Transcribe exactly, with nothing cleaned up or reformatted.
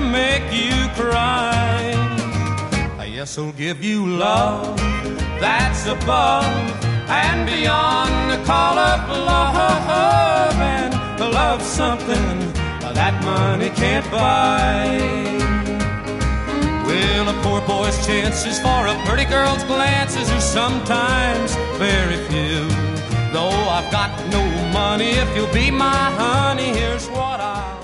make you cry. Yes, I'll give you love that's above and beyond the call of love, and love something that money can't buy. Well, a poor boy's chances for a pretty girl's glances are sometimes very few. Though I've got no money, if you'll be my honey, here's what I'll